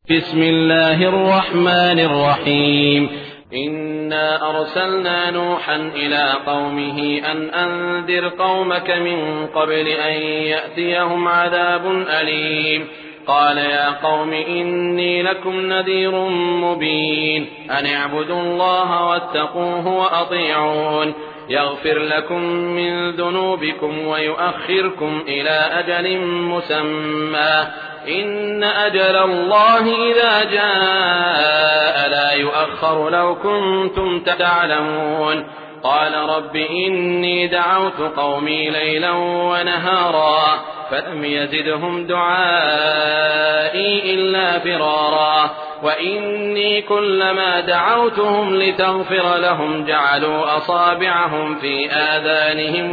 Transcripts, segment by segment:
بسم الله الرحمن الرحيم. إنا أرسلنا نوحا إلى قومه أن أنذر قومك من قبل أن يأتيهم عذاب أليم. قال يا قوم إني لكم نذير مبين أن اعبدوا الله واتقوه وأطيعون يغفر لكم من ذنوبكم ويؤخركم إلى أجل مسمى إن أجل الله إذا جاء لا يؤخر لو كنتم تعلمون. قال رب إني دعوت قومي ليلا ونهارا فلم يزدهم دعائي إلا فرارا وإني كلما دعوتهم لتغفر لهم جعلوا أصابعهم في آذانهم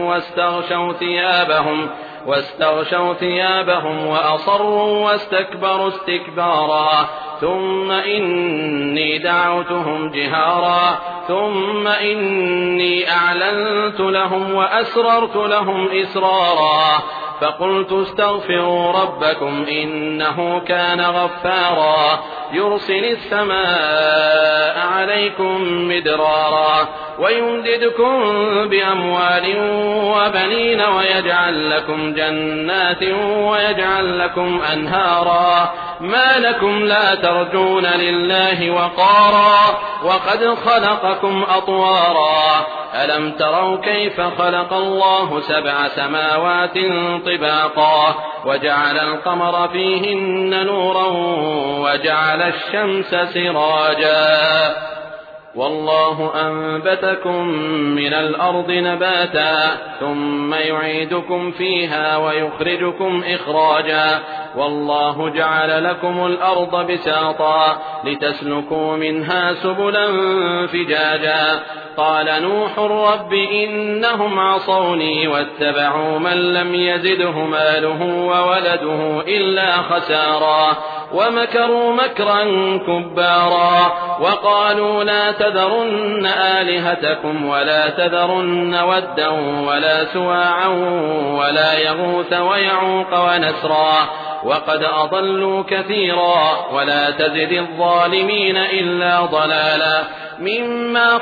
واستغشوا ثيابهم وأصروا واستكبروا استكبارا ثم إني دعوتهم جهارا ثم إني أعلنت لهم وأسررت لهم إسرارا فقلت استغفروا ربكم إنه كان غفارا يرسل السماء عليكم مدرارا ويمددكم بأموال وبنين ويجعل لكم جنات ويجعل لكم أنهارا ما لكم لا ترجون لله وقارا وقد خلقكم أطوارا ألم تروا كيف خلق الله 7 سماوات طباقا وجعل القمر فيهن نورا وجعل الشمس سراجا والله أنبتكم من الأرض نباتا ثم يعيدكم فيها ويخرجكم إخراجا والله جعل لكم الأرض بساطا لتسلكوا منها سبلا فجاجا قال نوح رب إنهم عصوني واتبعوا من لم يزده ماله وولده إلا خسارا ومكروا مكرا كبارا وقالوا لا تذرن آلهتكم ولا تذرن ودا ولا سواعا ولا يغوث ويعوق ونسرا وقد أضلوا كثيرا ولا تزد الظالمين إلا ضلالا مما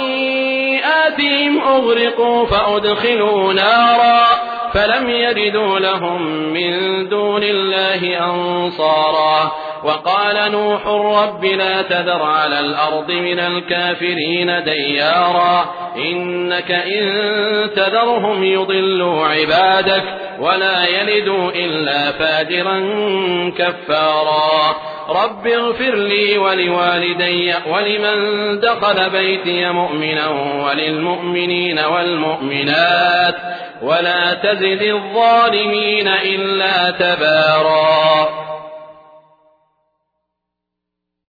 خطيئاتهم أغرقوا فأدخلوا نارا فلم يجدوا لهم من دون الله أنصارا وقال نوح رب لا تذر على الأرض من الكافرين ديارا إنك إن تذرهم يضلوا عبادك ولا يلدوا إلا فاجرا كفارا رب اغفر لي ولوالدي ولمن دخل بيتي مؤمنا وللمؤمنين والمؤمنات ولا تزد الظالمين إلا تبارا.